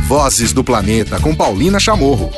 Vozes do Planeta, com Paulina Chamorro.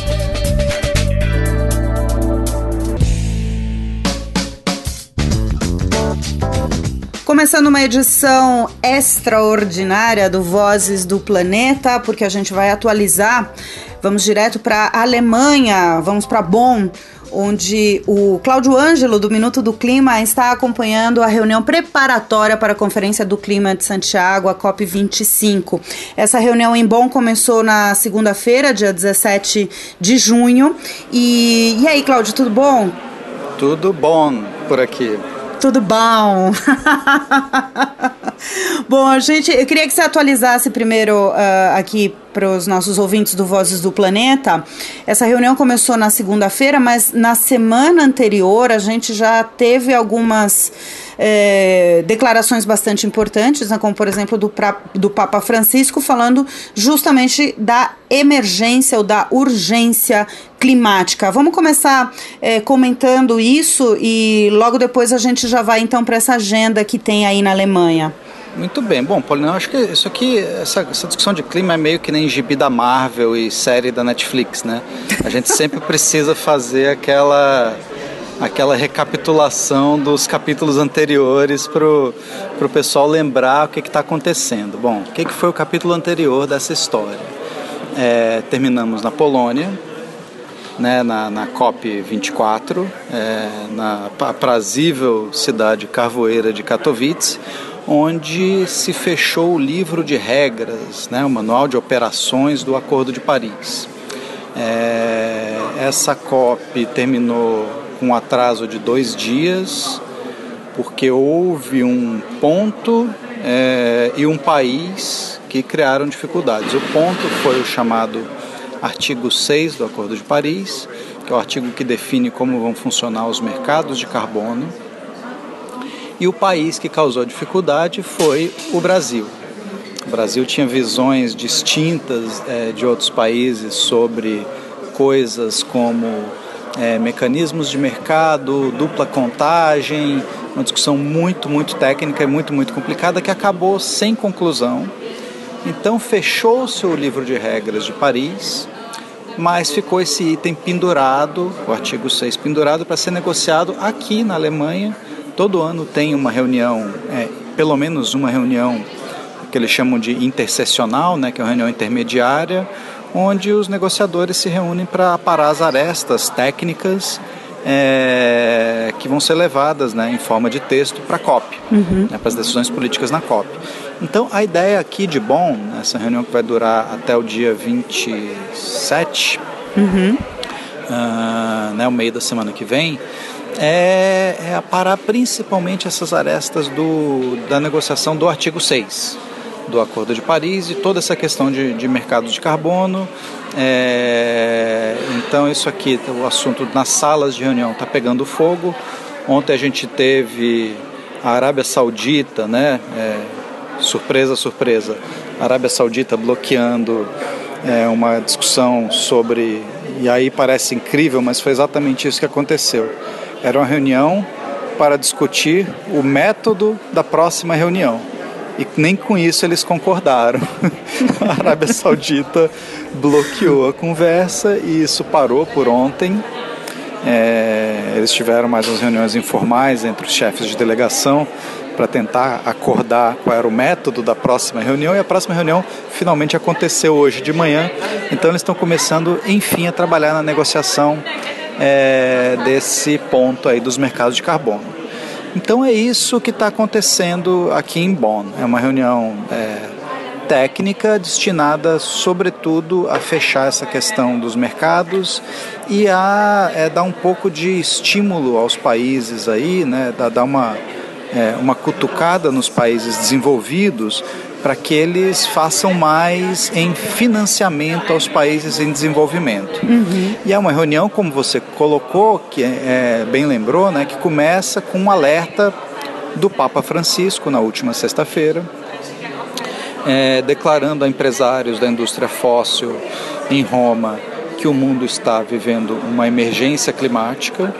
Começando uma edição extraordinária do Vozes do Planeta, porque a gente vai atualizar, vamos direto para a Alemanha, vamos para Bonn, onde o Cláudio Ângelo, do Minuto do Clima, está acompanhando a reunião preparatória para a Conferência do Clima de Santiago, a COP25. Essa reunião em Bonn começou na segunda-feira, dia 17 de junho. E aí, Cláudio, tudo bom? Tudo bom por aqui. Tudo bom. Bom, eu queria que você atualizasse primeiro aqui para os nossos ouvintes do Vozes do Planeta. Essa reunião começou na segunda-feira, mas na semana anterior a gente já teve algumas declarações bastante importantes, né, como por exemplo do Papa Francisco, falando justamente da emergência ou da urgência climática. Vamos começar comentando isso e logo depois a gente já vai então para essa agenda que tem aí na Alemanha. Muito bem. Bom, Paulina, eu acho que isso aqui, essa discussão de clima é meio que nem gibi da Marvel e série da Netflix, né? A gente sempre precisa fazer aquela recapitulação dos capítulos anteriores para o pessoal lembrar o que está acontecendo. Bom, o que foi o capítulo anterior dessa história? Terminamos na Polônia, né, na COP24, na aprazível cidade carvoeira de Katowice, onde se fechou o livro de regras, né, o manual de operações do Acordo de Paris. Essa COP terminou com um atraso de 2 dias, porque houve um ponto e um país que criaram dificuldades. O ponto foi o chamado artigo 6 do Acordo de Paris, que é o artigo que define como vão funcionar os mercados de carbono. E o país que causou dificuldade foi o Brasil. O Brasil tinha visões distintas de outros países sobre coisas como mecanismos de mercado, dupla contagem, uma discussão muito, muito técnica e muito, muito complicada que acabou sem conclusão. Então fechou-se o livro de regras de Paris, mas ficou esse item pendurado, o artigo 6 pendurado, para ser negociado aqui na Alemanha. Todo ano tem uma reunião, pelo menos uma reunião que eles chamam de intersessional, né, que é uma reunião intermediária, onde os negociadores se reúnem para aparar as arestas técnicas que vão ser levadas, né, em forma de texto para a COP, né, para as decisões políticas na COP. Então, a ideia aqui de Bonn, essa reunião que vai durar até o dia 27, né, o meio da semana que vem, aparar principalmente essas arestas da negociação do artigo 6 do Acordo de Paris e toda essa questão de mercado de carbono. Então isso aqui, o assunto nas salas de reunião está pegando fogo. Ontem a gente teve a Arábia Saudita, né? Surpresa, surpresa, a Arábia Saudita bloqueando uma discussão sobre, e aí parece incrível, mas foi exatamente isso que aconteceu. Era uma reunião para discutir o método da próxima reunião. E nem com isso eles concordaram. A Arábia Saudita bloqueou a conversa e isso parou por ontem. Eles tiveram mais umas reuniões informais entre os chefes de delegação para tentar acordar qual era o método da próxima reunião, e a próxima reunião finalmente aconteceu hoje de manhã. Então eles estão começando, enfim, a trabalhar na negociação desse ponto aí dos mercados de carbono. Então é isso que está acontecendo aqui em Bonn. É uma reunião técnica destinada, sobretudo, a fechar essa questão dos mercados e a dar um pouco de estímulo aos países aí, né, dar uma cutucada nos países desenvolvidos para que eles façam mais em financiamento aos países em desenvolvimento. E é uma reunião, como você colocou, que bem lembrou, né, que começa com um alerta do Papa Francisco na última sexta-feira, declarando a empresários da indústria fóssil em Roma que o mundo está vivendo uma emergência climática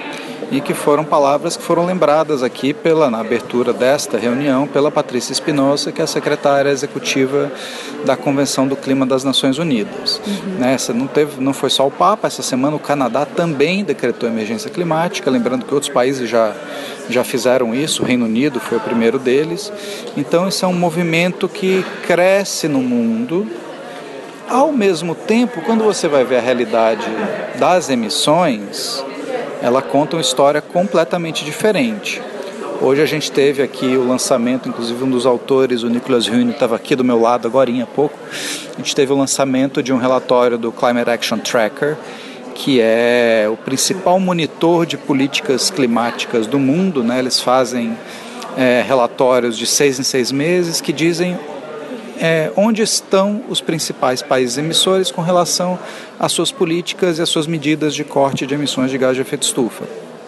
e que foram palavras que foram lembradas aqui na abertura desta reunião pela Patrícia Espinosa, que é a secretária executiva da Convenção do Clima das Nações Unidas. Essa não foi só o Papa, essa semana o Canadá também decretou emergência climática, lembrando que outros países já fizeram isso, o Reino Unido foi o primeiro deles. Então esse é um movimento que cresce no mundo. Ao mesmo tempo, quando você vai ver a realidade das emissões, ela conta uma história completamente diferente. Hoje a gente teve aqui o lançamento, inclusive um dos autores, o Nicholas Huhne, estava aqui do meu lado agorinha há pouco. A gente teve o lançamento de um relatório do Climate Action Tracker, que é o principal monitor de políticas climáticas do mundo, né? Eles fazem relatórios de 6 em 6 meses que dizem onde estão os principais países emissores com relação às suas políticas e às suas medidas de corte de emissões de gás de efeito estufa.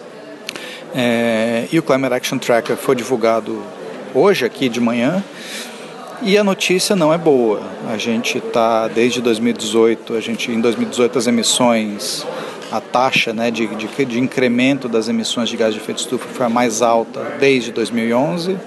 E o Climate Action Tracker foi divulgado hoje, aqui de manhã, e a notícia não é boa. A gente está, desde 2018, em 2018 as emissões, a taxa, né, de incremento das emissões de gás de efeito estufa foi a mais alta desde 2011.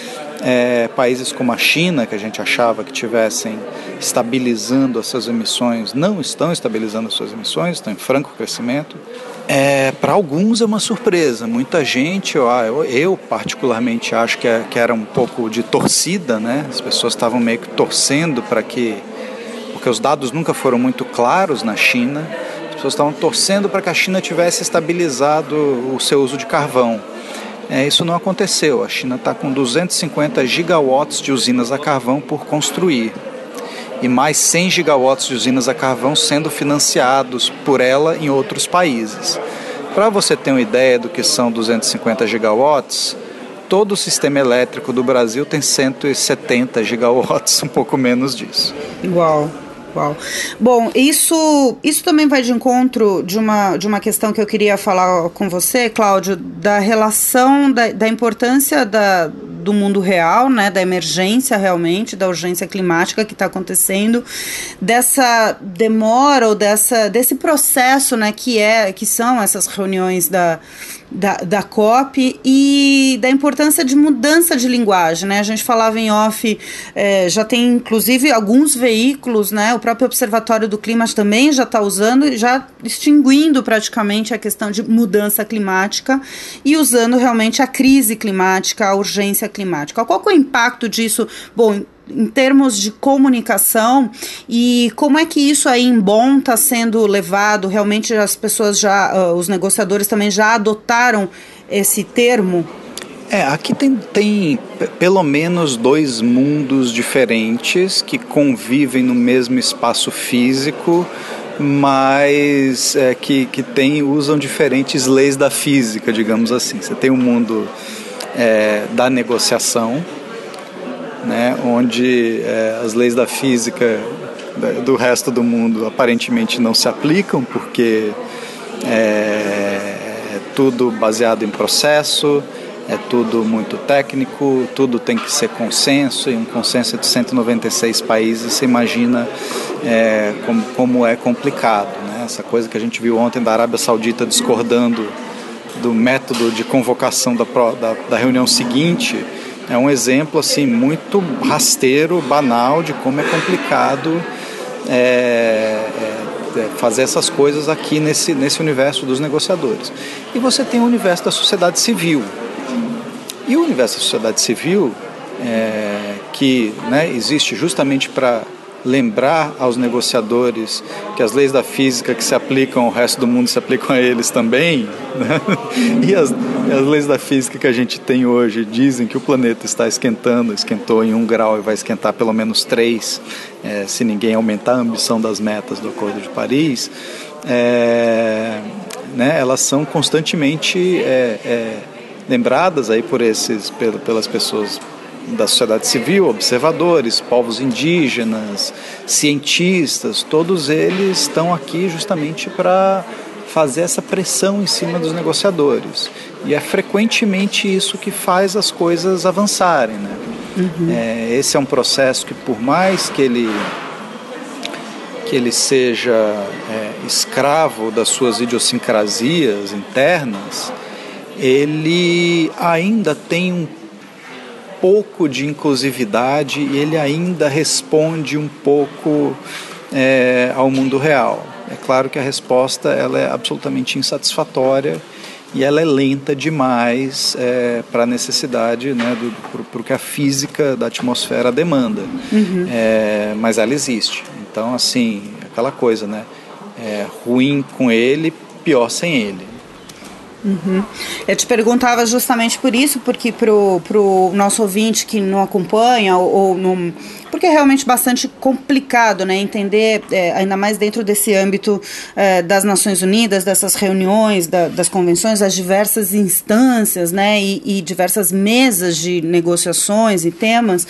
Países como a China, que a gente achava que estivessem estabilizando as suas emissões, não estão estabilizando as suas emissões, estão em franco crescimento. Para alguns é uma surpresa. Muita gente, eu particularmente acho que era um pouco de torcida, né? As pessoas estavam meio que torcendo porque os dados nunca foram muito claros na China. As pessoas estavam torcendo para que a China tivesse estabilizado o seu uso de carvão. Isso não aconteceu. A China está com 250 gigawatts de usinas a carvão por construir e mais 100 gigawatts de usinas a carvão sendo financiados por ela em outros países. Para você ter uma ideia do que são 250 gigawatts, todo o sistema elétrico do Brasil tem 170 gigawatts, um pouco menos disso. Igual. Bom, isso também vai de encontro de uma questão que eu queria falar com você, Cláudio, da relação, da importância do mundo real, né, da emergência realmente, da urgência climática que está acontecendo, dessa demora ou desse processo, né, que são essas reuniões da COP, e da importância de mudança de linguagem, né? A gente falava em off, já tem inclusive alguns veículos, né? O próprio Observatório do Clima também já está usando, já extinguindo praticamente a questão de mudança climática e usando realmente a crise climática, a urgência climática. Qual que é o impacto disso? Bom, em termos de comunicação, e como é que isso aí em Bonn está sendo levado? Realmente as pessoas os negociadores também já adotaram esse termo? Aqui tem pelo menos 2 mundos diferentes que convivem no mesmo espaço físico, mas que usam diferentes leis da física, digamos assim. Você tem o mundo da negociação, né, onde as leis da física do resto do mundo aparentemente não se aplicam, porque é tudo baseado em processo, é tudo muito técnico, tudo tem que ser consenso, e um consenso de 196 países, você imagina como é complicado, né? Essa coisa que a gente viu ontem da Arábia Saudita discordando do método de convocação da reunião seguinte, é um exemplo assim, muito rasteiro, banal, de como é complicado fazer essas coisas aqui nesse universo dos negociadores. E você tem o universo da sociedade civil. E o universo da sociedade civil, que, né, existe justamente para lembrar aos negociadores que as leis da física que se aplicam ao resto do mundo se aplicam a eles também, né? E as leis da física que a gente tem hoje dizem que o planeta está esquentou em 1 grau e vai esquentar pelo menos 3, se ninguém aumentar a ambição das metas do Acordo de Paris, né, elas são constantemente lembradas aí pelas pessoas da sociedade civil, observadores, povos indígenas, cientistas, todos eles estão aqui justamente para fazer essa pressão em cima dos negociadores. E é frequentemente isso que faz as coisas avançarem, né? Esse é um processo que, por mais que ele seja escravo das suas idiosincrasias internas, ele ainda tem um pouco de inclusividade e ele ainda responde um pouco ao mundo real. É claro que a resposta ela é absolutamente insatisfatória e ela é lenta demais para a necessidade, né, para o que a física da atmosfera demanda. Mas ela existe. Então, assim, aquela coisa, né? Ruim com ele, pior sem ele. Eu te perguntava justamente por isso, porque pro nosso ouvinte que não acompanha ou não, porque é realmente bastante complicado, né, entender, ainda mais dentro desse âmbito das Nações Unidas, dessas reuniões, das convenções, as diversas instâncias, né, e diversas mesas de negociações e temas.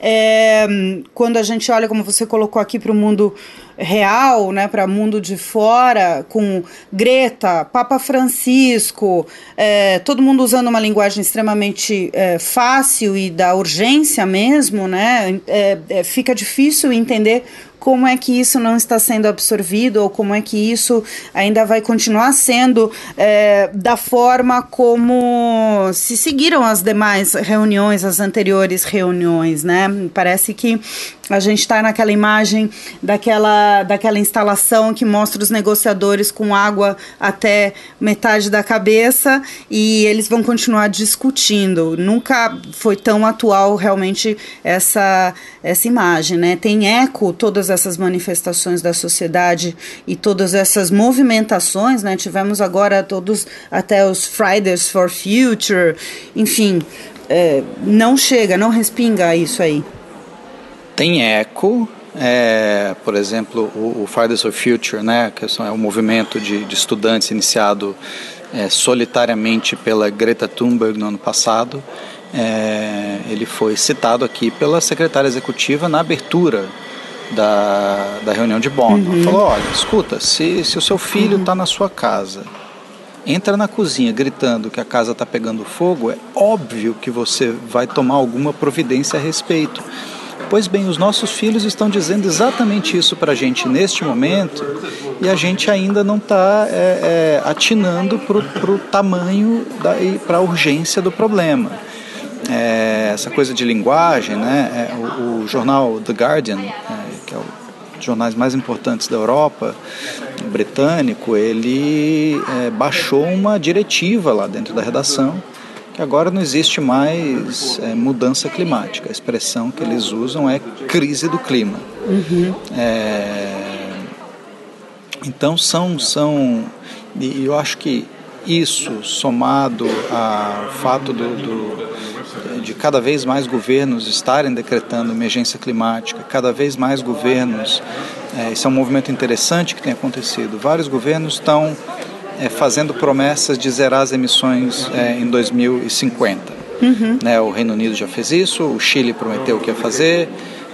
Quando a gente olha, como você colocou aqui, para o mundo real, né, para o mundo de fora, com Greta, Papa Francisco, todo mundo usando uma linguagem extremamente fácil e da urgência mesmo, né, fica difícil entender como é que isso não está sendo absorvido ou como é que isso ainda vai continuar sendo da forma como se seguiram as demais reuniões, as anteriores reuniões, né? Parece que a gente está naquela imagem daquela instalação que mostra os negociadores com água até metade da cabeça e eles vão continuar discutindo. Nunca foi tão atual realmente essa imagem, né? Tem eco todas essas manifestações da sociedade e todas essas movimentações, né? Tivemos agora todos até os Fridays for Future, enfim, não chega, não respinga isso aí. Tem eco, por exemplo, o Fridays for Future, né, que é um movimento de estudantes iniciado solitariamente pela Greta Thunberg no ano passado. Ele foi citado aqui pela secretária executiva na abertura da reunião de Bonn. Ela falou, olha, escuta, se o seu filho está na sua casa, entra na cozinha gritando que a casa está pegando fogo, é óbvio que você vai tomar alguma providência a respeito. Pois bem, os nossos filhos estão dizendo exatamente isso para a gente neste momento e a gente ainda não está atinando para o tamanho e para a urgência do problema. Essa coisa de linguagem, né? O jornal The Guardian, que é um dos jornais mais importantes da Europa, britânico, ele baixou uma diretiva lá dentro da redação que agora não existe mais mudança climática. A expressão que eles usam é crise do clima. Então e eu acho que isso, somado ao fato de cada vez mais governos estarem decretando emergência climática, cada vez mais governos, isso é um movimento interessante que tem acontecido, vários governos estão fazendo promessas de zerar as emissões em 2050. Né, o Reino Unido já fez isso, o Chile prometeu que ia fazer,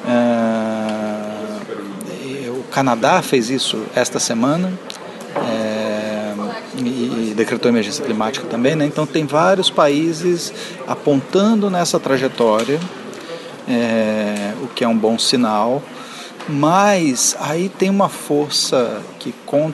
o Canadá fez isso esta semana, e decretou emergência climática também, né? Então tem vários países apontando nessa trajetória, o que é um bom sinal, mas aí tem uma força que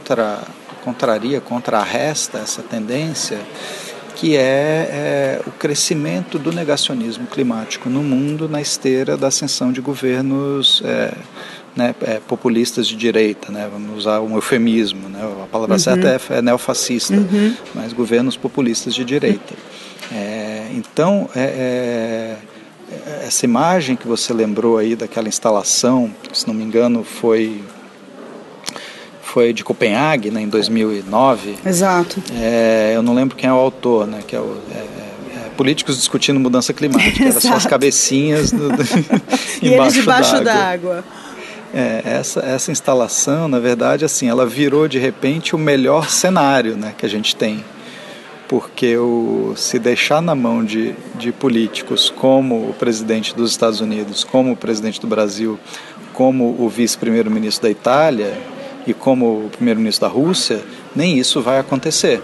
contrarresta essa tendência, que é o crescimento do negacionismo climático no mundo na esteira da ascensão de governos populistas de direita, né? Vamos usar um eufemismo, né? A palavra certa é neofascista, mas governos populistas de direita. Então, essa imagem que você lembrou aí daquela instalação, que, se não me engano, foi de Copenhague, né, em 2009. Exato. Eu não lembro quem é o autor, né, que é políticos discutindo mudança climática. Era só as cabecinhas e eles debaixo d'água. Essa instalação, na verdade, assim, ela virou de repente o melhor cenário, né, que a gente tem. Porque se deixar na mão de políticos como o presidente dos Estados Unidos, como o presidente do Brasil, como o vice-primeiro-ministro da Itália e como o primeiro-ministro da Rússia, nem isso vai acontecer.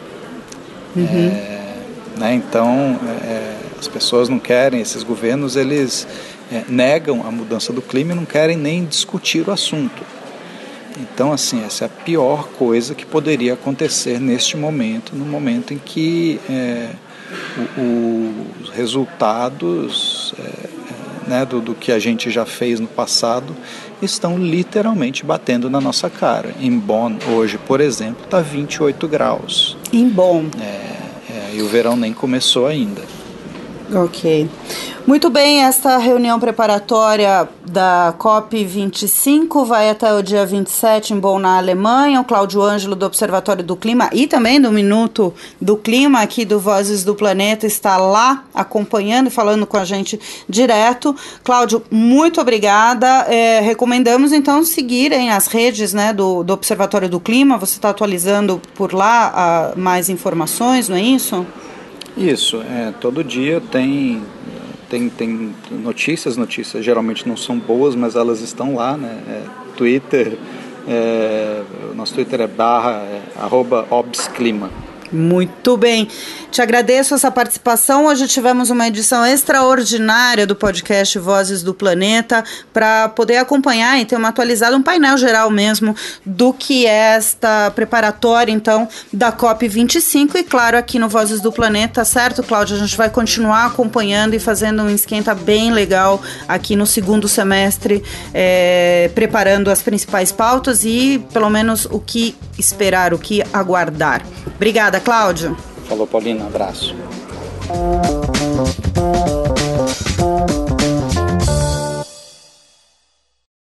Né? Então, as pessoas não querem, esses governos, eles negam a mudança do clima e não querem nem discutir o assunto. Então, assim, essa é a pior coisa que poderia acontecer neste momento, no momento em que os resultados né, do que a gente já fez no passado estão literalmente batendo na nossa cara. Em Bonn, hoje, por exemplo, está 28 graus. Em Bonn. E o verão nem começou ainda. Ok. Muito bem, esta reunião preparatória da COP25 vai até o dia 27 em Bonn, na Alemanha. O Cláudio Ângelo, do Observatório do Clima e também do Minuto do Clima, aqui do Vozes do Planeta, está lá acompanhando e falando com a gente direto. Cláudio, muito obrigada. Recomendamos, então, seguirem as redes, né, do Observatório do Clima. Você está atualizando por lá mais informações, não é isso? Isso, todo dia tem notícias geralmente não são boas, mas elas estão lá, né? Twitter, o nosso Twitter é @obsclima. Muito bem, te agradeço essa participação. Hoje tivemos uma edição extraordinária do podcast Vozes do Planeta para poder acompanhar e ter uma atualizada, um painel geral mesmo do que é esta preparatória então da COP25 e claro aqui no Vozes do Planeta, certo, Cláudia? A gente vai continuar acompanhando e fazendo um esquenta bem legal aqui no segundo semestre, preparando as principais pautas e pelo menos o que esperar, o que aguardar. Obrigada, Cláudio. Falou, Paulina. Abraço.